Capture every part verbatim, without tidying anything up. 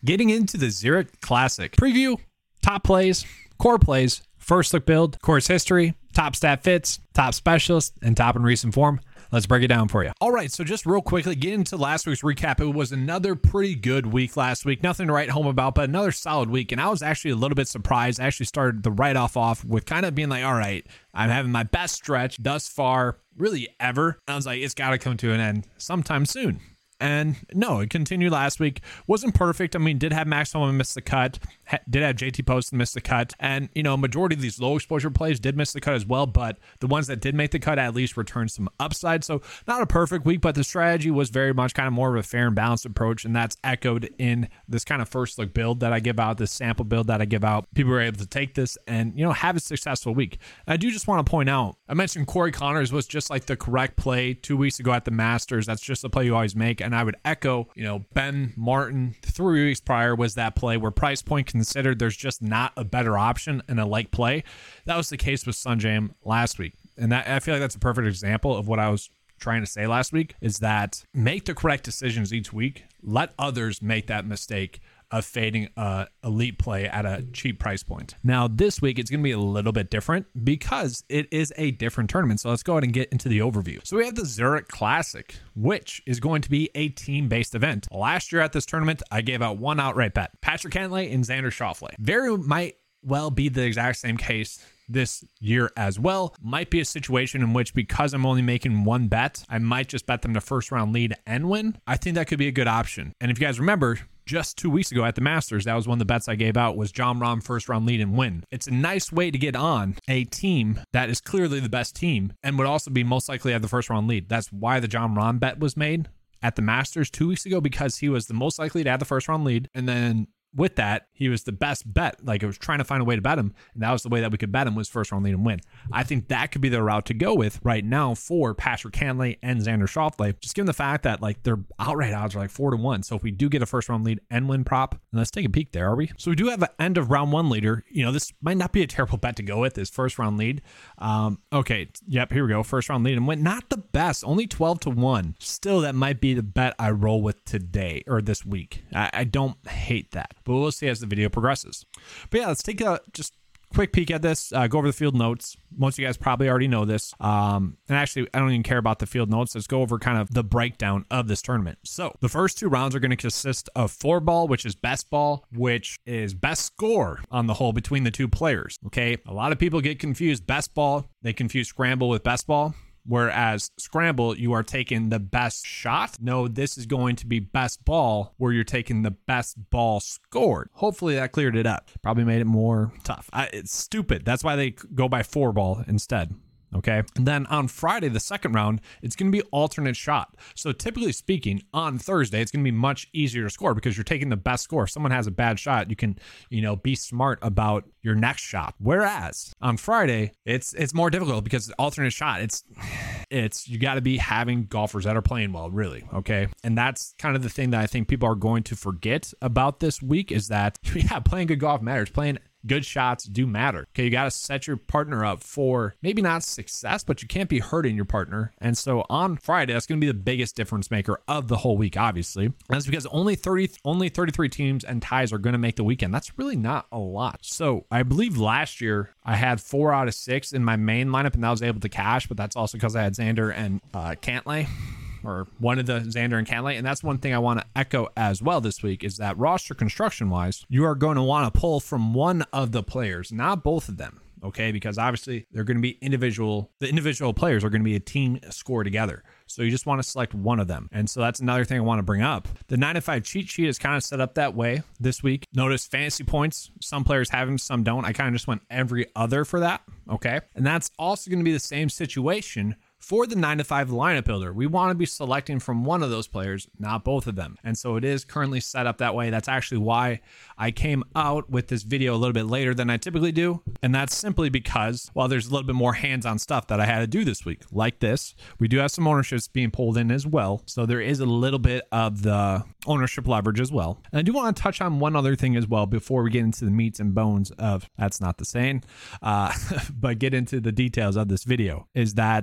Getting into the Zurich Classic. Preview, top plays, core plays, first look build, course history, top stat fits, top specialist, and top in recent form. Let's break it down for you. All right, so just real quickly, get into last week's recap. It was another pretty good week last week. Nothing to write home about, but another solid week. And I was actually a little bit surprised. I actually started the write-off off with kind of being like, all right, I'm having my best stretch thus far, really ever. And I was like, it's got to come to an end sometime soon. And no, it continued last week. Wasn't perfect. I mean, did have Max Homa miss the cut. Ha- did have J T Post miss the cut. And, you know, majority of these low exposure plays did miss the cut as well. But the ones that did make the cut at least returned some upside. So not a perfect week, but the strategy was very much kind of more of a fair and balanced approach. And that's echoed in this kind of first look build that I give out, this sample build that I give out. People were able to take this and, you know, have a successful week. And I do just want to point out, I mentioned Corey Connors was just like the correct play two weeks ago at the Masters. That's just the play you always make. And I would echo, you know, Ben Martin three weeks prior was that play where price point considered there's just not a better option and a like play. That was the case with Sungjae last week. And that I feel like that's a perfect example of what I was trying to say last week is that make the correct decisions each week. Let others make that mistake of fading a elite play at a cheap price point. Now, this week, it's going to be a little bit different because it is a different tournament. So let's go ahead and get into the overview. So we have the Zurich Classic, which is going to be a team-based event. Last year at this tournament, I gave out one outright bet. Patrick Cantlay and Xander Schauffele. Very might well be the exact same case this year as well. Might be a situation in which because I'm only making one bet, I might just bet them to first round lead and win. I think that could be a good option. And if you guys remember, just two weeks ago at the Masters, that was one of the bets I gave out was Jon Rahm first round lead and win. It's a nice way to get on a team that is clearly the best team and would also be most likely at the first round lead. That's why the Jon Rahm bet was made at the Masters two weeks ago, because he was the most likely to have the first round lead. And then with that, he was the best bet. Like, it was trying to find a way to bet him, and that was the way that we could bet him, was first round lead and win. I think that could be the route to go with right now for Patrick Cantlay and Xander Schauffele, just given the fact that like their outright odds are like four to one. So if we do get a first round lead and win prop, and let's take a peek there, are we? So we do have an end of round one leader. You know, this might not be a terrible bet to go with, this first round lead. Um, okay, yep, here we go. First round lead and win. Not the best, only twelve to one. Still, that might be the bet I roll with today or this week. I, I don't hate that, but we'll see as the video progresses. But yeah, let's take a just quick peek at this, uh, go over the field notes. Most of you guys probably already know this. Um, and actually, I don't even care about the field notes. Let's go over kind of the breakdown of this tournament. So the first two rounds are going to consist of four ball, which is best ball, which is best score on the hole between the two players. Okay. A lot of people get confused. Best ball, they confuse scramble with best ball. Whereas scramble, you are taking the best shot. No, this is going to be best ball, where you're taking the best ball scored. Hopefully that cleared it up. Probably made it more tough. I, it's stupid. That's why they go by four ball instead. Okay. And then on Friday, the second round, it's going to be alternate shot. So typically speaking, on Thursday, it's going to be much easier to score because you're taking the best score. If someone has a bad shot, you can, you know, be smart about your next shot. Whereas on Friday, it's it's more difficult because alternate shot, it's it's you got to be having golfers that are playing well, really. Okay. And that's kind of the thing that I think people are going to forget about this week is that, yeah, playing good golf matters. Playing good shots do matter. Okay, you got to set your partner up for maybe not success, but you can't be hurting your partner. And so on Friday, that's going to be the biggest difference maker of the whole week, obviously. And that's because only thirty, only thirty-three teams and ties are going to make the weekend. That's really not a lot. So I believe last year I had four out of six in my main lineup, and I was able to cash, but that's also because I had Xander and uh, Cantlay. Or one of the Xander and Cantlay. And that's one thing I want to echo as well this week is that roster construction wise, you are going to want to pull from one of the players, not both of them. Okay, because obviously they're going to be individual, the individual players are going to be a team score together. So you just want to select one of them. And so that's another thing I want to bring up. The nine to five cheat sheet is kind of set up that way this week. Notice fantasy points. Some players have them, some don't. I kind of just went every other for that. Okay. And that's also going to be the same situation for the nine to five lineup builder. We want to be selecting from one of those players, not both of them. And so it is currently set up that way. That's actually why I came out with this video a little bit later than I typically do. And that's simply because, well, there's a little bit more hands-on stuff that I had to do this week, like this. We do have some ownerships being pulled in as well. So there is a little bit of the ownership leverage as well. And I do want to touch on one other thing as well before we get into the meats and bones of, that's not the saying, uh, but get into the details of this video, is that if you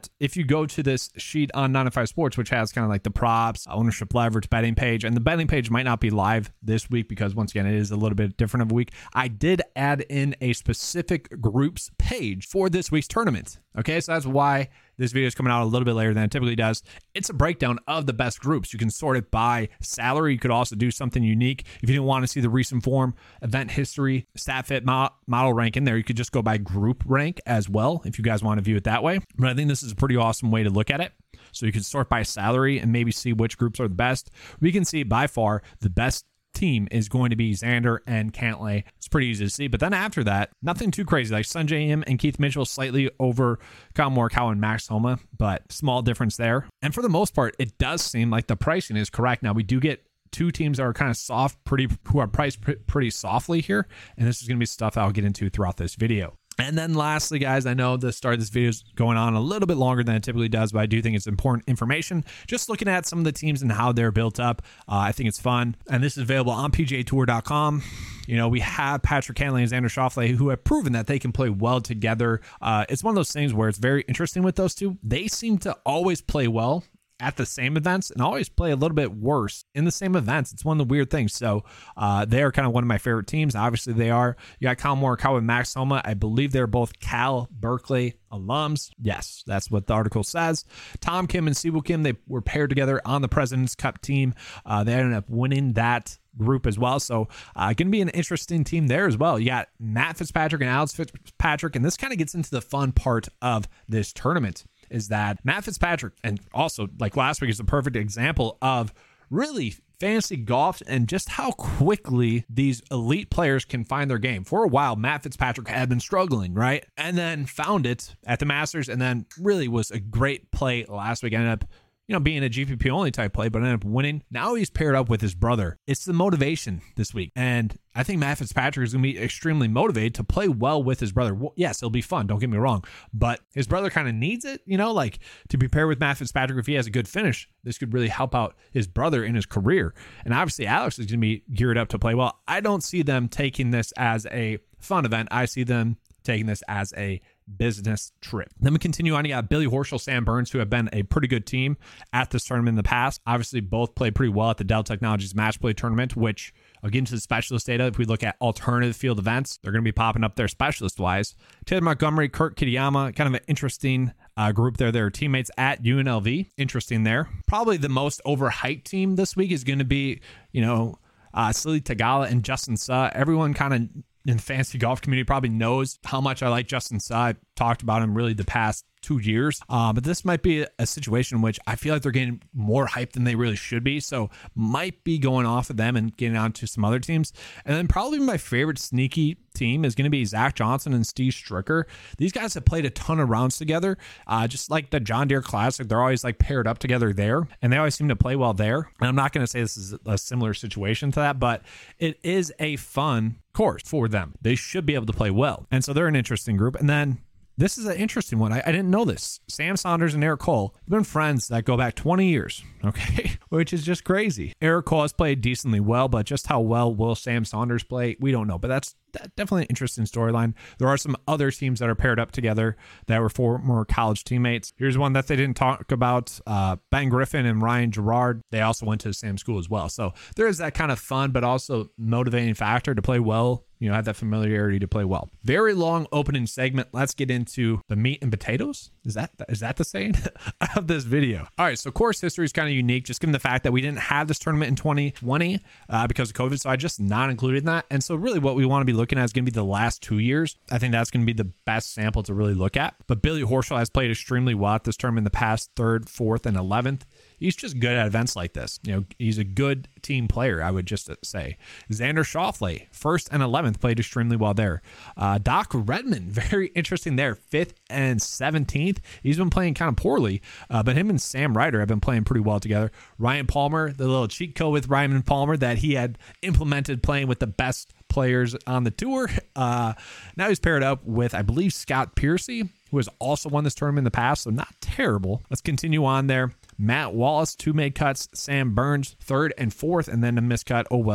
you go to this sheet on nine oh five Sports, which has kind of like the props, ownership leverage, betting page, and the betting page might not be live this week because once again, it is a little bit different of a week. I did add in a specific groups page for this week's tournament. Okay, so that's why this video is coming out a little bit later than it typically does. It's a breakdown of the best groups. You can sort it by salary. You could also do something unique. If you didn't want to see the recent form, event history, StatFit model rank in there, you could just go by group rank as well if you guys want to view it that way. But I think this is a pretty awesome way to look at it. So you can sort by salary and maybe see which groups are the best. We can see by far the best team is going to be Xander and Cantlay. It's pretty easy to see. But then after that, nothing too crazy. Like Sungjae Im and Keith Mitchell slightly over Kyle Morikawa and Max Homa, but small difference there. And for the most part, it does seem like the pricing is correct. Now, we do get two teams that are kind of soft, pretty who are priced pretty softly here. And this is going to be stuff I'll get into throughout this video. And then lastly, guys, I know the start of this video is going on a little bit longer than it typically does, but I do think it's important information. Just looking at some of the teams and how they're built up, uh, I think it's fun. And this is available on P G A Tour dot com. You know, we have Patrick Cantlay and Xander Schauffele who have proven that they can play well together. Uh, it's one of those things where it's very interesting with those two. They seem to always play well at the same events and always play a little bit worse in the same events. It's one of the weird things. So uh, they are kind of one of my favorite teams. Obviously they are. You got Kyle Morikawa and Max Homa. I believe they're both Cal Berkeley alums. Yes, that's what the article says. Tom Kim and Siwoo Kim, they were paired together on the President's Cup team. Uh, they ended up winning that group as well. So uh, going to be an interesting team there as well. You got Matt Fitzpatrick and Alex Fitzpatrick, and this kind of gets into the fun part of this tournament. Is that Matt Fitzpatrick, and also like last week is a perfect example of really fantasy golf and just how quickly these elite players can find their game. For a while, Matt Fitzpatrick had been struggling, right? And then found it at the Masters and then really was a great play last week. Ended up, you know, being a G P P only type play, but ended up winning. Now he's paired up with his brother. It's the motivation this week. And I think Matt Fitzpatrick is going to be extremely motivated to play well with his brother. Well, yes, it'll be fun. Don't get me wrong. But his brother kind of needs it, you know, like to be paired with Matt Fitzpatrick. If he has a good finish, this could really help out his brother in his career. And obviously Alex is going to be geared up to play well. I don't see them taking this as a fun event. I see them taking this as a business trip. Then we continue on. You got Billy Horschel, Sam Burns, who have been a pretty good team at this tournament in the past. Obviously, both played pretty well at the Dell Technologies Match Play Tournament, which I'll get into the specialist data. If we look at alternative field events, they're going to be popping up there specialist-wise. Taylor Montgomery, Kurt Kitayama, kind of an interesting uh, group there. They're teammates at U N L V. Interesting there. Probably the most overhyped team this week is going to be, you know, uh, Sili Tagala and Justin Suh. Everyone kind of in the fantasy golf community probably knows how much I like Justin Suh. I've talked about him really the past two years. Uh, but this might be a situation in which I feel like they're getting more hype than they really should be. So might be going off of them and getting on to some other teams. And then probably my favorite sneaky team is going to be Zach Johnson and Steve Stricker. These guys have played a ton of rounds together. Uh, just like the John Deere Classic, they're always like paired up together there. And they always seem to play well there. And I'm not going to say this is a similar situation to that, but it is a fun course for them. They should be able to play well. And so they're an interesting group. And then this is an interesting one. I, I didn't know this. Sam Saunders and Eric Cole have been friends that go back twenty years, okay? Which is just crazy. Eric Cole has played decently well, but just how well will Sam Saunders play? We don't know, but that's that definitely an interesting storyline. There are some other teams that are paired up together that were former college teammates. Here's one that they didn't talk about. Uh, Ben Griffin and Ryan Gerard, they also went to the same school as well. So there is that kind of fun, but also motivating factor to play well. You know, have that familiarity to play well. Very long opening segment. Let's get into the meat and potatoes. Is that is that the saying of this video? All right, so course history is kind of unique, just given the fact that we didn't have this tournament in twenty twenty uh, because of COVID, so I just not included that. And so really what we want to be looking at is going to be the last two years. I think that's going to be the best sample to really look at. But Billy Horschel has played extremely well at this tournament in the past, third, fourth, and eleventh. He's just good at events like this. You know, he's a good team player, I would just say. Xander Schauffele, first and eleventh, played extremely well there. Uh, Doc Redman, very interesting there, fifth and seventeenth. He's been playing kind of poorly, uh, but him and Sam Ryder have been playing pretty well together. Ryan Palmer, the little cheat code with Ryan Palmer that he had implemented playing with the best players on the tour. Uh, now he's paired up with, I believe, Scott Piercy, who has also won this tournament in the past, so not terrible. Let's continue on there. Matt Wallace, two made cuts. Sam Burns, third and fourth, and then a miscut. Oh, well,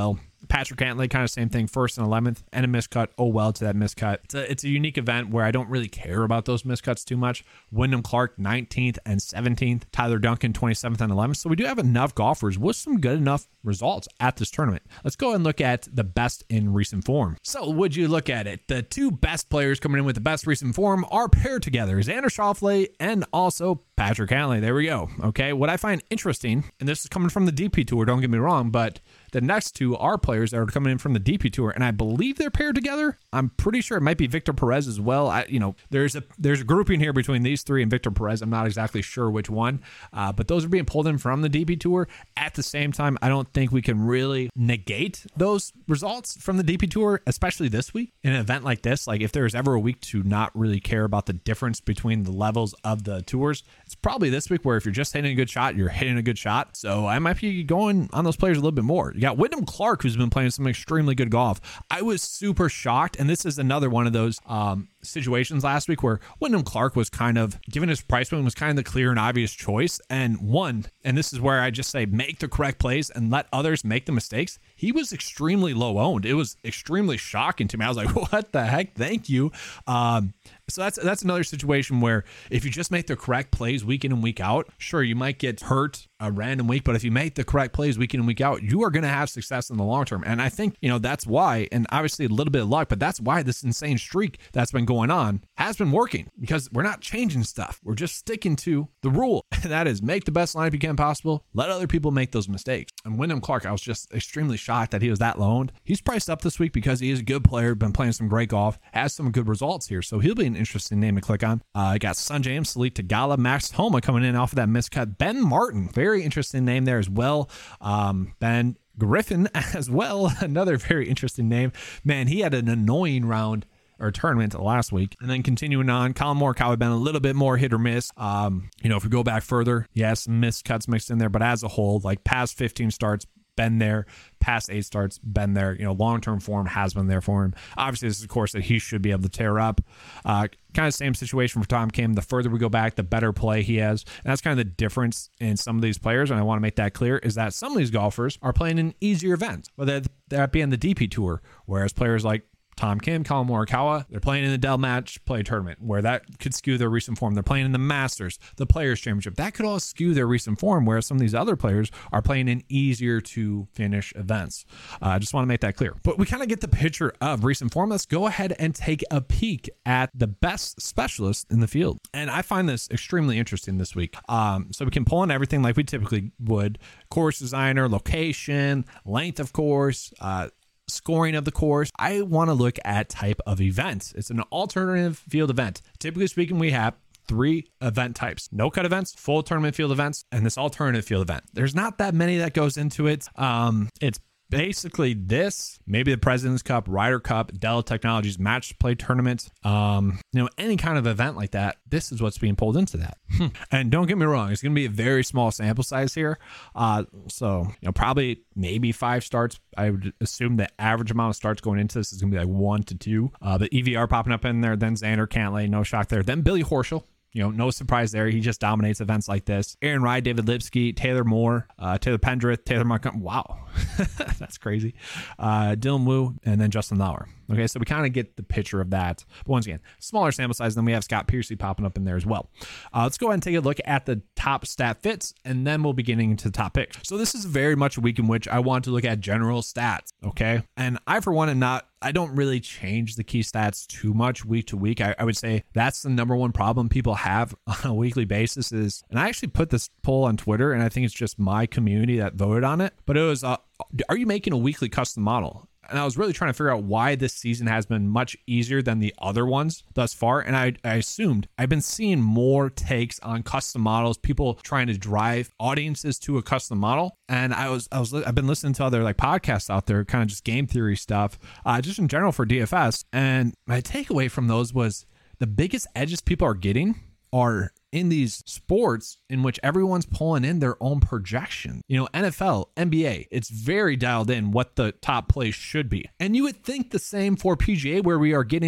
Patrick Cantlay, kind of same thing, first and eleventh, and a miscut. Oh well to that miscut. It's a, it's a unique event where I don't really care about those miscuts too much. Wyndham Clark, nineteenth and seventeenth. Tyler Duncan, twenty-seventh and eleventh. So we do have enough golfers with some good enough results at this tournament. Let's go and look at the best in recent form. So would you look at it? The two best players coming in with the best recent form are paired together. Xander Schauffele and also Patrick Cantlay. There we go. Okay. What I find interesting, and this is coming from the D P Tour, don't get me wrong, but the next two are players that are coming in from the D P Tour, and I believe they're paired together. I'm pretty sure it might be Victor Perez as well. I, you know, there's a there's a grouping here between these three and Victor Perez. I'm not exactly sure which one, uh, but those are being pulled in from the D P Tour. At the same time, I don't think we can really negate those results from the D P Tour, especially this week in an event like this. Like if there's ever a week to not really care about the difference between the levels of the tours, it's probably this week, where if you're just hitting a good shot, you're hitting a good shot. So I might be going on those players a little bit more. You got Wyndham Clark, who's been playing some extremely good golf. I was super shocked, and this is another one of those um, situations last week where Wyndham Clark was kind of, given his price point, was kind of the clear and obvious choice. And one, and this is where I just say make the correct plays and let others make the mistakes. He was extremely low owned. It was extremely shocking to me. I was like, what the heck? Thank you. Um, So that's that's another situation where if you just make the correct plays week in and week out, sure, you might get hurt a random week, but if you make the correct plays week in and week out, you are going to have success in the long term. And I think, you know, that's why, and obviously a little bit of luck, but that's why this insane streak that's been going on has been working, because we're not changing stuff. We're just sticking to the rule. And that is make the best lineup you can possible. Let other people make those mistakes. And Wyndham Clark, I was just extremely shocked that he was that low owned. He's priced up this week because he is a good player, been playing some great golf, has some good results here. So he'll be an interesting name to click on. I uh, got Sun James, Salik Tagala, Max Homa coming in off of that miscut. Ben Martin, very interesting name there as well. Um, Ben Griffin as well, another very interesting name. Man, he had an annoying round or tournament last week. And then continuing on, Colin Morikawa been a little bit more hit or miss. Um, you know, if we go back further, yes, miscuts mixed in there, but as a whole, like past fifteen starts, been there, past eight starts, been there. You know, long-term form has been there for him. Obviously, this is a course that he should be able to tear up. Uh, kind of same situation for Tom Kim. The further we go back, the better play he has. And that's kind of the difference in some of these players, and I want to make that clear, is that some of these golfers are playing in easier events, whether that be in the D P Tour, whereas players like Tom Kim, Colin Morikawa, they're playing in the Dell Match Play Tournament, where that could skew their recent form. They're playing in the Masters, the Players Championship. That could all skew their recent form, whereas some of these other players are playing in easier to finish events. Uh, I just want to make that clear. But we kind of get the picture of recent form. Let's go ahead and take a peek at the best specialists in the field. And I find this extremely interesting this week. Um, so we can pull in everything like we typically would. Course designer, location, length of course, uh, scoring of the course. I want to look at type of event. It's an alternative field event. Typically speaking, we have three event types: no cut events, full tournament field events, and this alternative field event. There's not that many that goes into it. Um, it's basically this, maybe the President's Cup, Ryder Cup, Dell Technologies Match Play Tournament, um, you know, any kind of event like that. This is what's being pulled into that. And don't get me wrong, it's going to be a very small sample size here. Uh, so, you know, probably maybe five starts. I would assume the average amount of starts going into this is going to be like one to two. Uh, the E V R popping up in there, then Xander Cantlay, no shock there. Then Billy Horschel. You know, no surprise there. He just dominates events like this. Aaron Rai, David Lipsky, Taylor Moore, uh, Taylor Pendrith, Taylor Montgomery. Wow. That's crazy. Uh, Dylan Wu, and then Justin Lauer. Okay, so we kind of get the picture of that. But once again, smaller sample size. Then we have Scott Piercy popping up in there as well. Uh, let's go ahead and take a look at the top stat fits, and then we'll be getting into the top picks. So this is very much a week in which I want to look at general stats, okay? And I, for one, am not, I don't really change the key stats too much week to week. I, I would say that's the number one problem people have on a weekly basis is, and I actually put this poll on Twitter, and I think it's just my community that voted on it, but it was, uh, are you making a weekly custom model? And I was really trying to figure out why this season has been much easier than the other ones thus far. And I, I assumed I've been seeing more takes on custom models, people trying to drive audiences to a custom model. And I was, I was, I've been listening to other like podcasts out there, kind of just game theory stuff, uh, just in general for D F S. And my takeaway from those was the biggest edges people are getting are in these sports in which everyone's pulling in their own projection. You know, N F L, N B A, it's very dialed in what the top plays should be. And you would think the same for P G A, where we are getting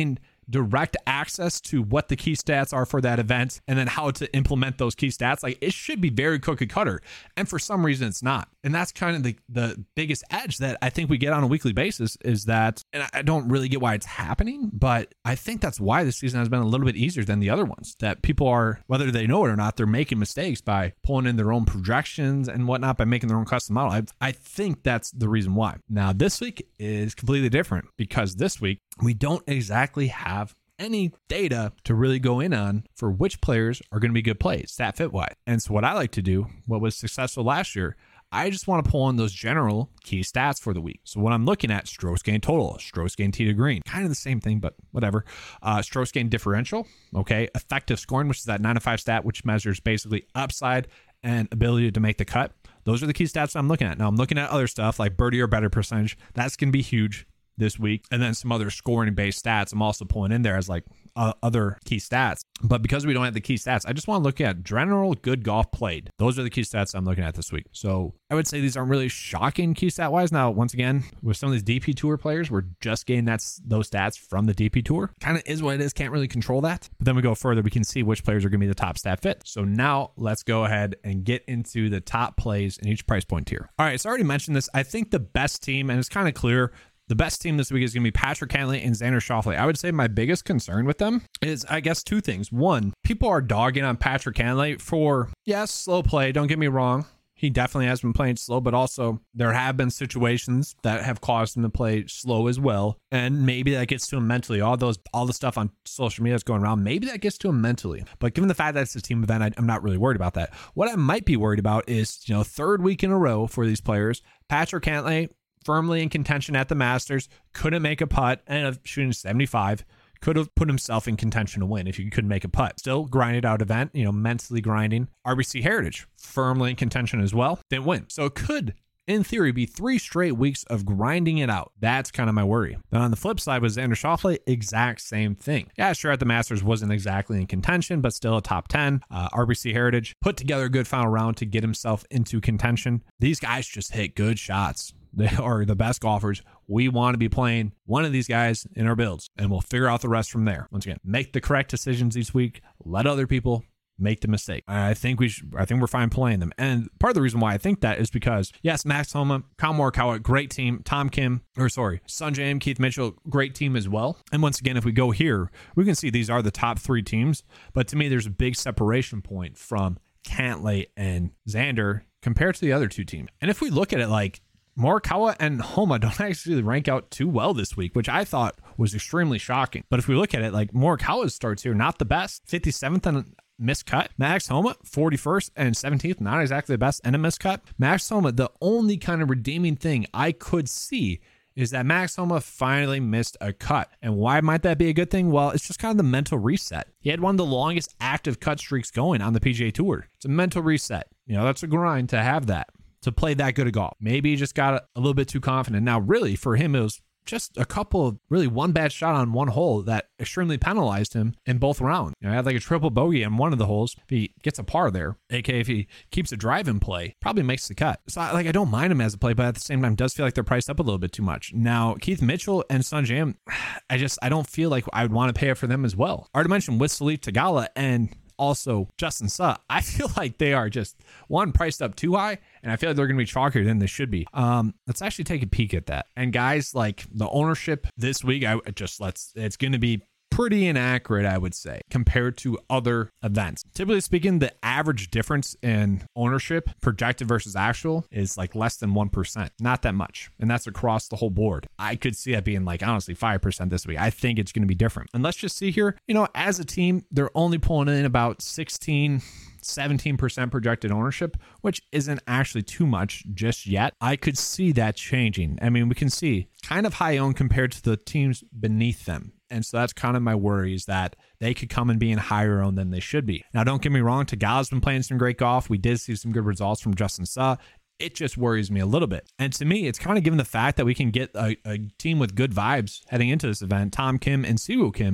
direct access to what the key stats are for that event and then how to implement those key stats. Like, it should be very cookie cutter. And for some reason it's not. And that's kind of the, the biggest edge that I think we get on a weekly basis is that, and I don't really get why it's happening, but I think that's why this season has been a little bit easier than the other ones, that people are, whether they know it or not, they're making mistakes by pulling in their own projections and whatnot, by making their own custom model. I, I think that's the reason why. Now, this week is completely different because this week we don't exactly have any data to really go in on for which players are going to be good plays, stat fit wise. And so what I like to do, what was successful last year, I just want to pull in those general key stats for the week. So when I'm looking at strokes gain total, strokes gain tee to green, kind of the same thing, but whatever. Uh, strokes gain differential, okay. Effective scoring, which is that nine to five stat, which measures basically upside and ability to make the cut. Those are the key stats I'm looking at. Now I'm looking at other stuff like birdie or better percentage. That's going to be huge this week. And then some other scoring based stats I'm also pulling in there as like uh, other key stats. But because we don't have the key stats, I just want to look at general good golf played. Those are the key stats I'm looking at this week. So I would say these aren't really shocking key stat wise. Now, once again, with some of these D P Tour players, we're just getting that's those stats from the D P Tour. Kind of is what it is. Can't really control that. But then we go further, we can see which players are going to be the top stat fit. So now let's go ahead and get into the top plays in each price point tier. All right, so I already mentioned this. I think the best team, and it's kind of clear, the best team this week is going to be Patrick Cantlay and Xander Schauffele. I would say my biggest concern with them is, I guess, two things. One, people are dogging on Patrick Cantlay for, yes, slow play. Don't get me wrong. He definitely has been playing slow, but also there have been situations that have caused him to play slow as well. And maybe that gets to him mentally. All those, all the stuff on social media that's going around, maybe that gets to him mentally. But given the fact that it's a team event, I, I'm not really worried about that. What I might be worried about is, you know, third week in a row for these players, Patrick Cantlay firmly in contention at the Masters, couldn't make a putt, and of shooting seventy-five, could have put himself in contention to win if you couldn't make a putt. Still grinded out event, you know, mentally grinding. R B C Heritage, firmly in contention as well, didn't win. So it could, in theory, be three straight weeks of grinding it out. That's kind of my worry. Then on the flip side was Xander Schauffele, exact same thing. Yeah, sure, at the Masters wasn't exactly in contention, but still a top ten. Uh, R B C Heritage put together a good final round to get himself into contention. These guys just hit good shots. They are the best golfers. We want to be playing one of these guys in our builds, and we'll figure out the rest from there. Once again, make the correct decisions each week. Let other people make the mistake. I think we should, I think we're fine playing them. And part of the reason why I think that is because, yes, Max Homa, Kyle Morikawa, great team. Tom Kim, or sorry, Sungjae Im, Keith Mitchell, great team as well. And once again, if we go here, we can see these are the top three teams. But to me, there's a big separation point from Cantlay and Xander compared to the other two teams. And if we look at it like, Morikawa and Homa don't actually rank out too well this week, which I thought was extremely shocking. But if we look at it, like Morikawa's starts here, not the best. fifty-seventh and miscut. Max Homa, forty-first and seventeenth, not exactly the best, and a miscut. Max Homa, the only kind of redeeming thing I could see is that Max Homa finally missed a cut. And why might that be a good thing? Well, it's just kind of the mental reset. He had one of the longest active cut streaks going on the P G A Tour. It's a mental reset. You know, that's a grind to have that, to play that good of golf. Maybe he just got a little bit too confident. Now, really, for him, it was just a couple of really one bad shot on one hole that extremely penalized him in both rounds. You know, I had like a triple bogey on one of the holes. If he gets a par there, aka if he keeps a drive in play, probably makes the cut. So I, like, I don't mind him as a play, but at the same time, does feel like they're priced up a little bit too much. Now, Keith Mitchell and Sungjae Im, I just, I don't feel like I would want to pay up for them as well. I already mentioned with Sahith Theegala and also Justin Suh, I feel like they are just, one, priced up too high, and I feel like they're going to be chalkier than they should be. Um, let's actually take a peek at that. And guys, like the ownership this week, I just let's, it's going to be pretty inaccurate, I would say, compared to other events. Typically speaking, the average difference in ownership, projected versus actual, is like less than one percent. Not that much. And that's across the whole board. I could see it being like, honestly, five percent this week. I think it's going to be different. And let's just see here, you know, as a team, they're only pulling in about sixteen, seventeen percent projected ownership, which isn't actually too much just yet. I could see that changing. I mean, we can see kind of high owned compared to the teams beneath them. And so that's kind of my worry, is that they could come and be in higher owned than they should be. Now, don't get me wrong, Theegala's been playing some great golf. We did see some good results from Justin Suh. It just worries me a little bit. And to me, it's kind of given the fact that we can get a, a team with good vibes heading into this event, Tom Kim and Siwoo Kim,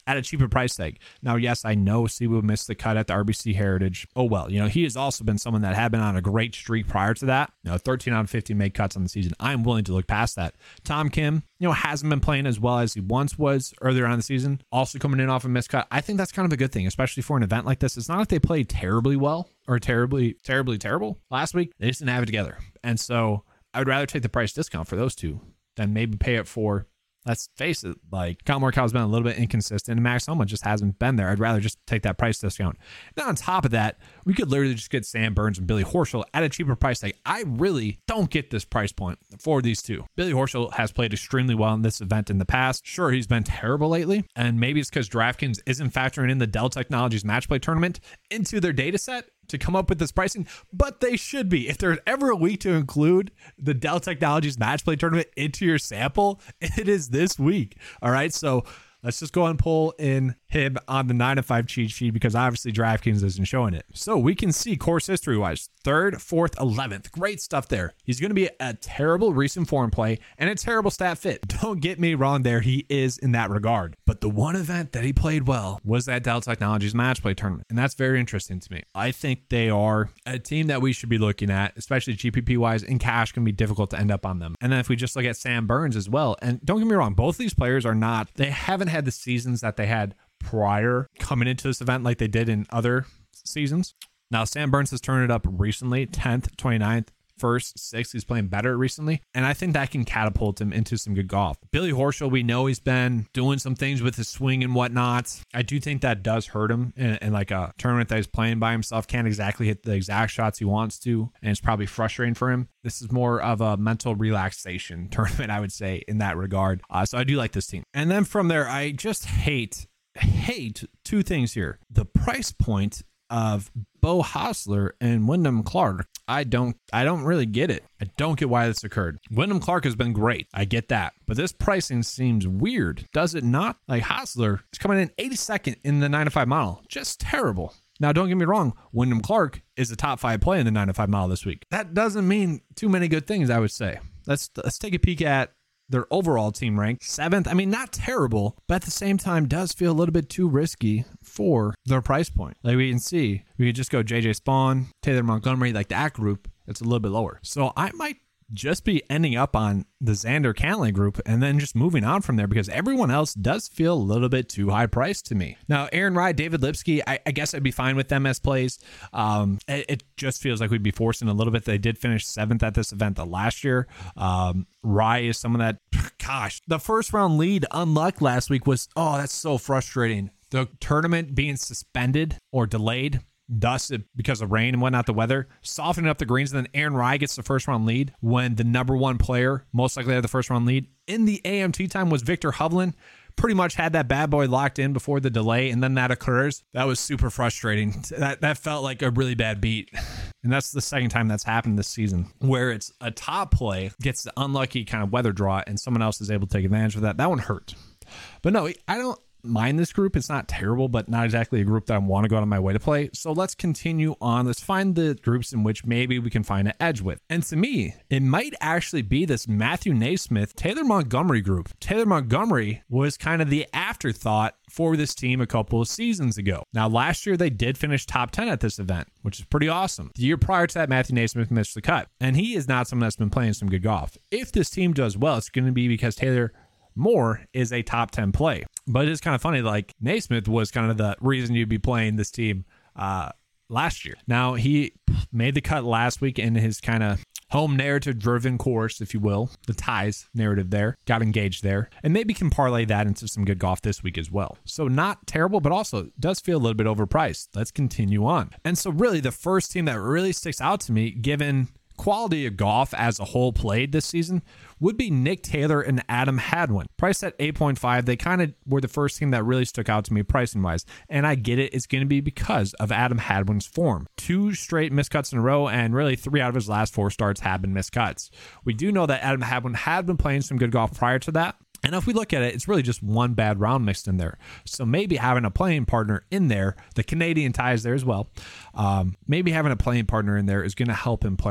at a cheaper price tag. Now, yes, I know Siwoo missed the cut at the R B C Heritage. Oh, well, you know, he has also been someone that had been on a great streak prior to that. You know, thirteen out of fifteen made cuts on the season. I'm willing to look past that. Tom Kim, you know, hasn't been playing as well as he once was earlier on in the season. Also coming in off a missed cut. I think that's kind of a good thing, especially for an event like this. It's not like they played terribly well or terribly, terribly terrible last week. They just didn't have it together. And so I would rather take the price discount for those two than maybe pay it for, let's face it, like Kyle Morikawa's been a little bit inconsistent and Max Homa just hasn't been there. I'd rather just take that price discount. Now on top of that, we could literally just get Sam Burns and Billy Horschel at a cheaper price tag. I really don't get this price point for these two. Billy Horschel has played extremely well in this event in the past. Sure, he's been terrible lately, and maybe it's because DraftKings isn't factoring in the Dell Technologies Match Play tournament into their data set to come up with this pricing, but they should be. If there's ever a week to include the Dell Technologies Match Play tournament into your sample, it is this week. All right, so let's just go and pull in him on the nine to five cheat sheet because obviously DraftKings isn't showing it. So we can see course history wise, third, fourth, eleventh. Great stuff there. He's going to be a terrible recent form play and a terrible stat fit. Don't get me wrong there. He is in that regard. But the one event that he played well was that Dell Technologies Match Play tournament. And that's very interesting to me. I think they are a team that we should be looking at, especially G P P wise, and cash can be difficult to end up on them. And then if we just look at Sam Burns as well, and don't get me wrong, both of these players are not, they haven't had the seasons that they had prior coming into this event like they did in other seasons. Now, Sam Burns has turned it up recently, tenth, twenty-ninth, first, sixth. He's playing better recently, and I think that can catapult him into some good golf. Billy Horschel, we know he's been doing some things with his swing and whatnot. I do think that does hurt him in, in like a tournament that he's playing by himself. Can't exactly hit the exact shots he wants to, and it's probably frustrating for him. This is more of a mental relaxation tournament, I would say, in that regard. Uh, so I do like this team. And then from there, I just hate, hate two things here. The price point of Beau Hossler and Wyndham Clark. I don't I don't really get it. I don't get why this occurred. Wyndham Clark has been great. I get that. But this pricing seems weird. Does it not? Like Hossler is coming in eighty-second in the nine to five mile. Just terrible. Now, don't get me wrong. Wyndham Clark is a top five play in the nine to five mile this week. That doesn't mean too many good things, I would say. Let's let's take a peek at their overall team rank. Seventh, I mean, not terrible, but at the same time does feel a little bit too risky for their price point. Like we can see, we could just go J J Spawn, Taylor Montgomery, like that group, it's a little bit lower. So I might just be ending up on the Xander Cantlay group and then just moving on from there because everyone else does feel a little bit too high priced to me. Now, Aaron Rai, David Lipsky, I, I guess I'd be fine with them as plays. Um, it, it just feels like we'd be forcing a little bit. They did finish seventh at this event the last year. Um, Rai is someone that, gosh, the first round lead unluck last week was, oh, that's so frustrating. The tournament being suspended or delayed, thus because of rain and whatnot, the weather, softening up the greens, and then Aaron Rai gets the first round lead when the number one player, most likely had the first round lead in the A M T time, was Victor Hovland. Pretty much had that bad boy locked in before the delay, and then that occurs. That was super frustrating. That that felt like a really bad beat. And that's the second time that's happened this season, where it's a top play gets the unlucky kind of weather draw, and someone else is able to take advantage of that. That one hurt. But no, I don't mind this group. It's not terrible, but not exactly a group that I want to go out of my way to play. So let's continue on. Let's find the groups in which maybe we can find an edge with. And to me, it might actually be this Matthew Naismith, Taylor Montgomery group. Taylor Montgomery was kind of the afterthought for this team a couple of seasons ago. Now, last year they did finish top ten at this event, which is pretty awesome. The year prior to that, Matthew Naismith missed the cut, and he is not someone that's been playing some good golf. If this team does well, it's going to be because Taylor Moore is a top ten play. But it's kind of funny, like Naismith was kind of the reason you'd be playing this team uh, last year. Now, he made the cut last week in his kind of home narrative driven course, if you will, the ties narrative there, got engaged there, and maybe can parlay that into some good golf this week as well. So not terrible, but also does feel a little bit overpriced. Let's continue on. And so really the first team that really sticks out to me, given quality of golf as a whole played this season, would be Nick Taylor and Adam Hadwin. Priced at eight point five, they kind of were the first team that really stuck out to me pricing wise. And I get it, it's going to be because of Adam Hadwin's form. Two straight miscuts in a row, and really three out of his last four starts have been miscuts. We do know that Adam Hadwin had been playing some good golf prior to that. And if we look at it, it's really just one bad round mixed in there. So maybe having a playing partner in there, the Canadian ties there as well, um, maybe having a playing partner in there is going to help him play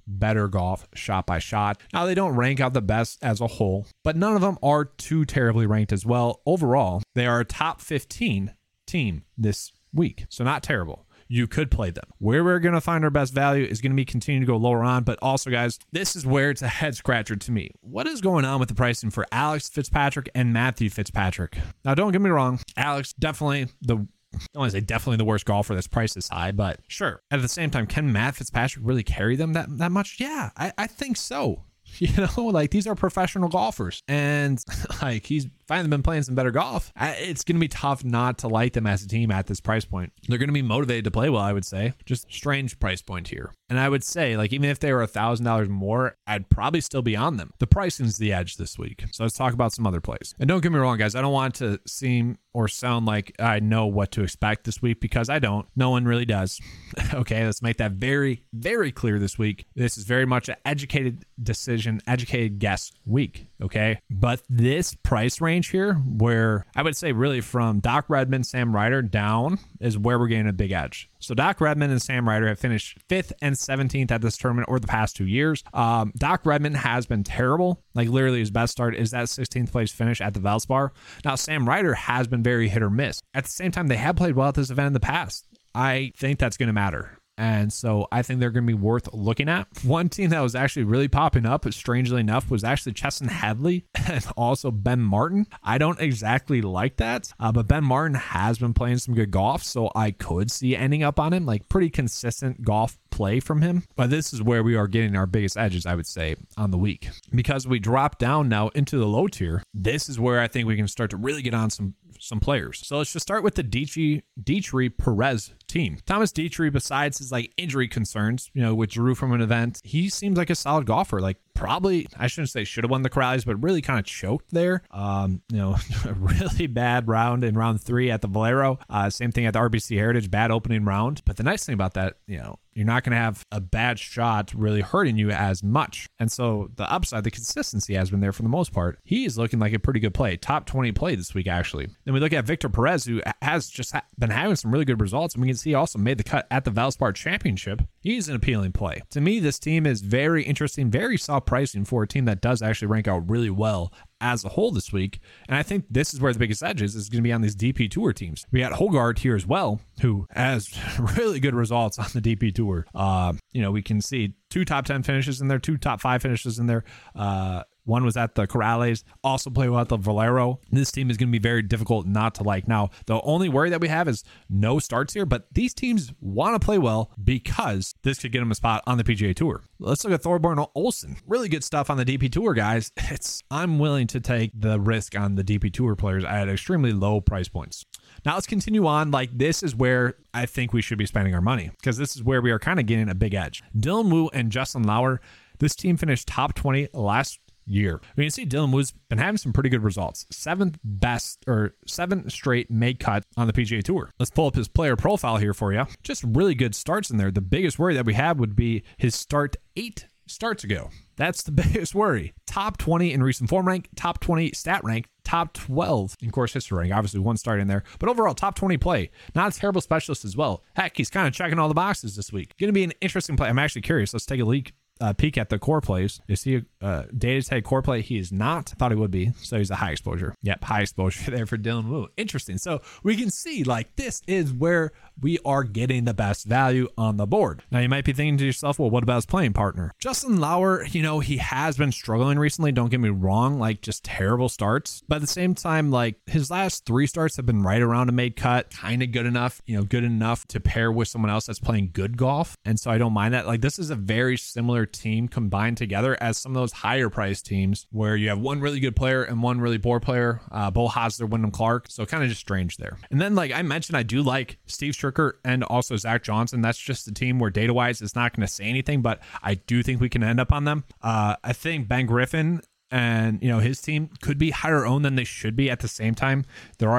better golf shot by shot. Now, they don't rank out the best as a whole, but none of them are too terribly ranked as well. Overall, they are a top fifteen team this week, so not terrible. You could play them. Where we're going to find our best value is going to be continuing to go lower on, but also, guys, this is where it's a head scratcher to me. What is going on with the pricing for Alex Fitzpatrick and Matthew Fitzpatrick? Now, don't get me wrong. Alex, definitely the I don't want to say definitely the worst golfer that's priced this high, but sure. At the same time, can Matt Fitzpatrick really carry them that, that much? Yeah, I, I think so. You know, like these are professional golfers, and like he's finally been playing some better golf. It's going to be tough not to like them as a team at this price point. They're going to be motivated to play well, I would say. Just strange price point here. And I would say, like, even if they were one thousand dollars more, I'd probably still be on them. The pricing's the edge this week. So let's talk about some other plays. And don't get me wrong, guys. I don't want to seem or sound like I know what to expect this week, because I don't. No one really does. Okay, let's make that very, very clear this week. This is very much an educated decision, educated guess week. Okay, but this price range here, where I would say really from Doc Redman, Sam Ryder down, is where we're getting a big edge. So Doc Redman and Sam Ryder have finished fifth and seventeenth at this tournament over the past two years. Um, Doc Redman has been terrible. Like literally his best start is that sixteenth place finish at the Valspar. Now Sam Ryder has been very hit or miss. At the same time, they have played well at this event in the past. I think that's going to matter. And so I think they're going to be worth looking at. One team that was actually really popping up, strangely enough, was actually Chesson Hadley and also Ben Martin. I don't exactly like that, uh, but Ben Martin has been playing some good golf, so I could see ending up on him, like pretty consistent golf play from him. But this is where we are getting our biggest edges, I would say, on the week. Because we drop down now into the low tier, this is where I think we can start to really get on some some players. So let's just start with the Dietrich, Dietrich Perez team. Thomas Dietrich, besides his like injury concerns, you know, withdrew from an event, he seems like a solid golfer. Like probably, I shouldn't say should have won the Corrales, but really kind of choked there. Um, you know, a really bad round in round three at the Valero. Uh, same thing at the R B C Heritage, bad opening round. But the nice thing about that, you know, you're not going to have a bad shot really hurting you as much. And so the upside, the consistency has been there for the most part. He is looking like a pretty good play. Top twenty play this week, actually. Then we look at Victor Perez, who has just ha- been having some really good results. And we can see he also made the cut at the Valspar Championship. He's an appealing play. To me, this team is very interesting, very soft pricing for a team that does actually rank out really well as a whole this week. And I think this is where the biggest edge is, is going to be on these D P Tour teams. We got Hogard here as well, who has really good results on the D P Tour. Uh, you know, we can see two top ten finishes in there, two top five finishes in there. Uh, One was at the Corrales, also play well at the Valero. This team is going to be very difficult not to like. Now, the only worry that we have is no starts here, but these teams want to play well because this could get them a spot on the P G A Tour. Let's look at Thorborn Olsen. Really good stuff on the D P Tour, guys. It's I'm willing to take the risk on the D P Tour players at extremely low price points. Now let's continue on. Like this is where I think we should be spending our money, because this is where we are kind of getting a big edge. Dylan Wu and Justin Lauer. This team finished top twenty last year. We can see Dylan Wu's been having some pretty good results. Seventh best or seven straight made cut on the P G A Tour. Let's pull up his player profile here for you. Just really good starts in there. The biggest worry that we have would be his start eight starts ago. That's the biggest worry. Top twenty in recent form rank, top twenty stat rank, top twelve in course history rank. Obviously one start in there, but overall top twenty play. Not a terrible specialist as well. Heck, he's kind of checking all the boxes this week. Going to be an interesting play. I'm actually curious. Let's take a leak. Uh, peek at the core plays. Is he a uh, data tag core play? He is not. Thought he would be. So he's a high exposure. Yep, high exposure there for Dylan Wu. Interesting. So we can see like this is where we are getting the best value on the board. Now you might be thinking to yourself, well, what about his playing partner? Justin Lauer, you know, he has been struggling recently. Don't get me wrong, like just terrible starts. But at the same time, like his last three starts have been right around a made cut, kind of good enough, you know, good enough to pair with someone else that's playing good golf. And so I don't mind that. Like this is a very similar team combined together as some of those higher priced teams where you have one really good player and one really poor player, uh, Bo Hosler, Wyndham Clark. So kind of just strange there. And then like I mentioned, I do like Steve Stricker and also Zach Johnson. That's just a team where data wise, it's not going to say anything, but I do think we can end up on them. Uh, I think Ben Griffin and, you know, his team could be higher owned than they should be at the same time. There are t-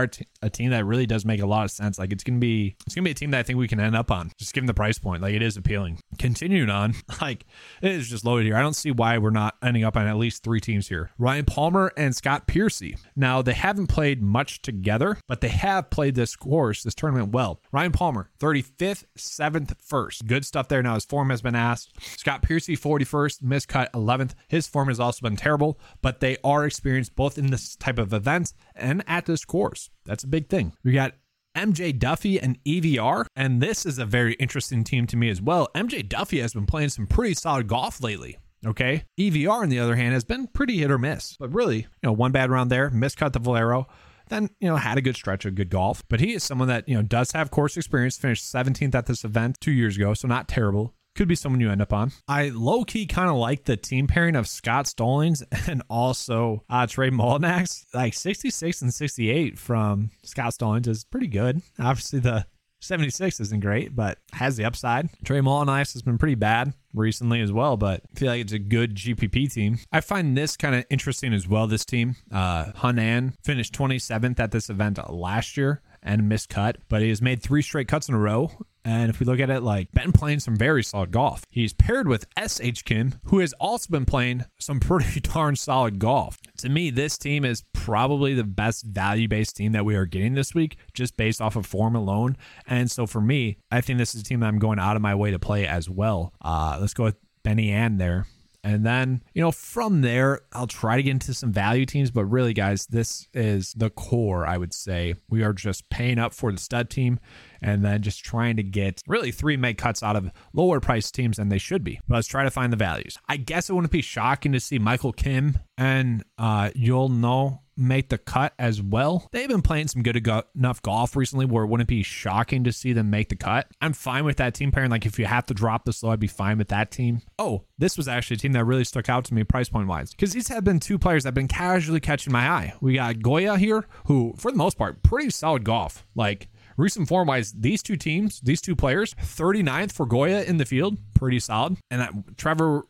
a team that really does make a lot of sense. Like it's gonna be it's gonna be a team that I think we can end up on, just given the price point. Like it is appealing. Continuing on, like it is just loaded here. I don't see why we're not ending up on at least three teams here. Ryan Palmer and Scott Piercy. Now they haven't played much together, but they have played this course, this tournament well. Ryan Palmer, thirty-fifth, seventh, first. Good stuff there. Now his form has been asked. Scott Piercy, forty-first, miscut eleventh. His form has also been terrible, but they are experienced both in this type of events and at this course. That's a big thing. We got M J Duffy and E V R, and this is a very interesting team to me as well. M J Duffy has been playing some pretty solid golf lately. Okay. E V R, on the other hand, has been pretty hit or miss, but really, you know, one bad round there, miscut the Valero, then, you know, had a good stretch of good golf. But he is someone that, you know, does have course experience, finished seventeenth at this event two years ago, so not terrible. Could be someone you end up on. I low-key kind of like the team pairing of Scott Stallings and also uh, Trey Mullinax. Like sixty-six and sixty-eight from Scott Stallings is pretty good. Obviously, the seventy-six isn't great, but has the upside. Trey Mullinax has been pretty bad recently as well, but I feel like it's a good G P P team. I find this kind of interesting as well, this team. Uh, Hunan finished twenty-seventh at this event last year and miscut, but he has made three straight cuts in a row. And if we look at it, like, been playing some very solid golf. He's paired with S H Kim, who has also been playing some pretty darn solid golf. To me, this team is probably the best value-based team that we are getting this week, just based off of form alone. And so for me, I think this is a team that I'm going out of my way to play as well. Uh, let's go with Benny Ann there. And then, you know, from there, I'll try to get into some value teams. But really, guys, this is the core, I would say. We are just paying up for the stud team and then just trying to get really three make cuts out of lower price teams than they should be. But let's try to find the values. I guess it wouldn't be shocking to see Michael Kim and uh, You'll Know make the cut as well. They've been playing some good enough golf recently where it wouldn't be shocking to see them make the cut. I'm fine with that team pairing. Like if you have to drop this low, I'd be fine with that team. Oh, this was actually a team that really stuck out to me price point wise, because these have been two players that have been casually catching my eye. We got Goya here, who for the most part, pretty solid golf. Like recent form wise, these two teams, these two players, thirty-ninth for Goya in the field, pretty solid. And that Trevor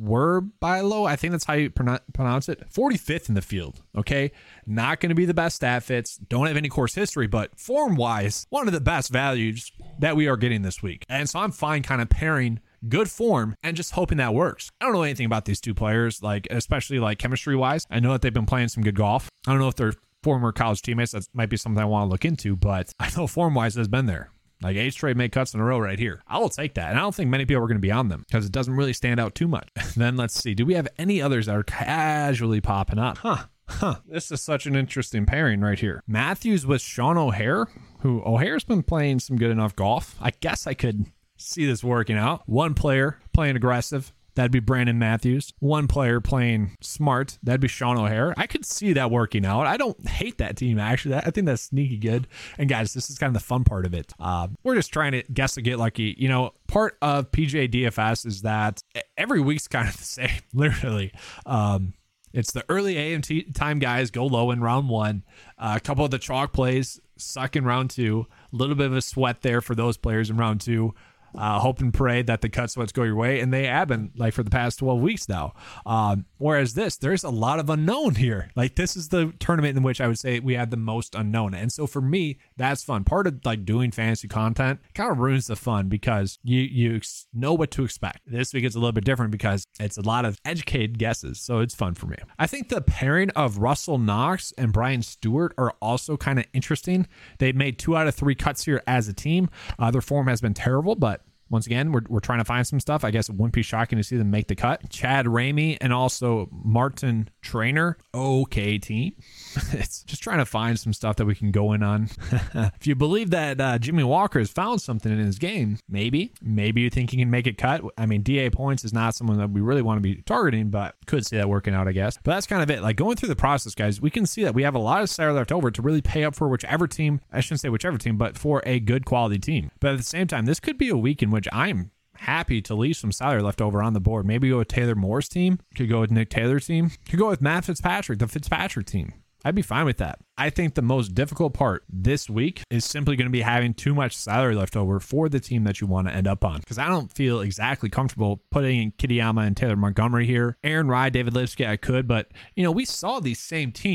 Werbylo, I think that's how you pronounce it, forty-fifth in the field. Okay, not going to be the best stat fits, don't have any course history, but form wise, one of the best values that we are getting this week. And so I'm fine kind of pairing good form and just hoping that works. I don't know anything about these two players, like especially like chemistry wise. I know that they've been playing some good golf. I don't know if they're former college teammates. That might be something I want to look into, but I know form wise has been there. Like eight straight make cuts in a row right here. I will take that. And I don't think many people are going to be on them because it doesn't really stand out too much. Then let's see. Do we have any others that are casually popping up? Huh. Huh. This is such an interesting pairing right here. Matthews with Sean O'Hair, who O'Hair's been playing some good enough golf. I guess I could see this working out. One player playing aggressive. That'd be Brandon Matthews. One player playing smart. That'd be Sean O'Hair. I could see that working out. I don't hate that team, actually. I think that's sneaky good. And guys, this is kind of the fun part of it. Uh, we're just trying to guess to get lucky. You know, part of P G A D F S is that every week's kind of the same, literally. Um, it's the early A M T time guys go low in round one. Uh, a couple of the chalk plays suck in round two. A little bit of a sweat there for those players in round two. Uh, hope and pray that the cut sweats go your way, and they have been like for the past twelve weeks now. Um, whereas this, there's a lot of unknown here. Like this is the tournament in which I would say we had the most unknown, and so for me, that's fun. Part of like doing fantasy content kind of ruins the fun because you you know what to expect. This week it's a little bit different because it's a lot of educated guesses, so it's fun for me. I think the pairing of Russell Knox and Brian Stewart are also kind of interesting. They've made two out of three cuts here as a team. Uh, their form has been terrible, but once again, we're, we're trying to find some stuff. I guess it wouldn't be shocking to see them make the cut. Chad Ramey and also Martin Trainer. Okay, team. It's just trying to find some stuff that we can go in on. If you believe that uh, Jimmy Walker has found something in his game, maybe. Maybe you think he can make it cut. I mean, D A points is not someone that we really want to be targeting, but could see that working out, I guess. But that's kind of it. Like going through the process, guys, we can see that we have a lot of salary left over to really pay up for whichever team, I shouldn't say whichever team, but for a good quality team. But at the same time, this could be a week in which I'm happy to leave some salary left over on the board. Maybe go with Taylor Moore's team. Could go with Nick Taylor's team. Could go with Matt Fitzpatrick, the Fitzpatrick team. I'd be fine with that. I think the most difficult part this week is simply going to be having too much salary left over for the team that you want to end up on. Because I don't feel exactly comfortable putting in Kitayama and Taylor Montgomery here. Aaron Rye, David Lipsky, I could. But, you know, we saw these same teams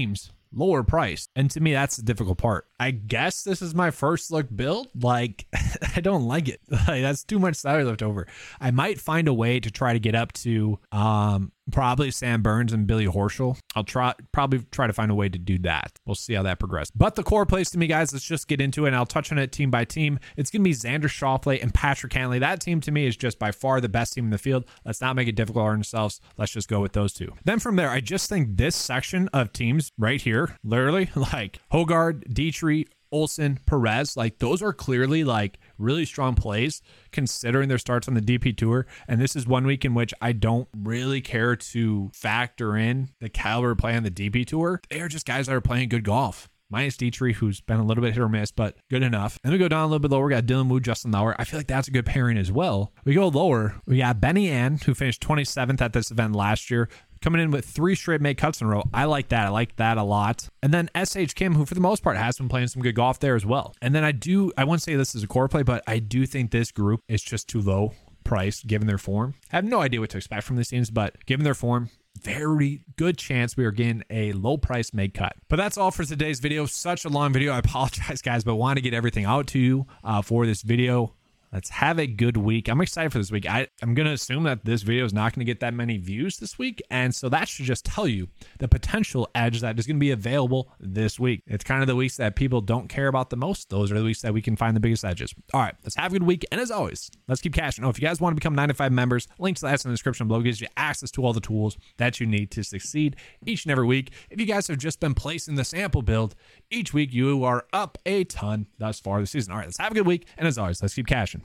lower price. And to me, that's the difficult part. I guess this is my first look build. Like, I don't like it. Like, that's too much salary left over. I might find a way to try to get up to um, probably Sam Burns and Billy Horschel. I'll try probably try to find a way to do that. We'll see how that progresses. But the core plays to me, guys, let's just get into it, and I'll touch on it team by team. It's going to be Xander Schauffele and Patrick Cantlay. That team to me is just by far the best team in the field. Let's not make it difficult on ourselves. Let's just go with those two. Then from there, I just think this section of teams right here, literally, like Hogard, Dietrich, Olsen, Perez, like those are clearly like really strong plays considering their starts on the D P Tour. And this is one week in which I don't really care to factor in the caliber of play on the D P Tour. They are just guys that are playing good golf. Minus Dietrich, who's been a little bit hit or miss, but good enough. And we go down a little bit lower. We got Dylan Wu, Justin Lauer. I feel like that's a good pairing as well. We go lower. We got Benny Ann, who finished twenty-seventh at this event last year, coming in with three straight make cuts in a row. I like that. I like that a lot. And then S H Kim, who for the most part has been playing some good golf there as well. And then I do, I wouldn't say this is a core play, but I do think this group is just too low priced given their form. I have no idea what to expect from these teams, but given their form, very good chance we are getting a low price make cut. But that's all for today's video. Such a long video. I apologize, guys, but want to get everything out to you uh, for this video. Let's have a good week. I'm excited for this week. I, I'm going to assume that this video is not going to get that many views this week. And so that should just tell you the potential edge that is going to be available this week. It's kind of the weeks that people don't care about the most. Those are the weeks that we can find the biggest edges. All right, let's have a good week. And as always, let's keep cashing. Oh, if you guys want to become nine to five members, links to that's in the description below. Gives you access to all the tools that you need to succeed each and every week. If you guys have just been placing the sample build each week, you are up a ton thus far this season. All right, let's have a good week. And as always, let's keep cashing.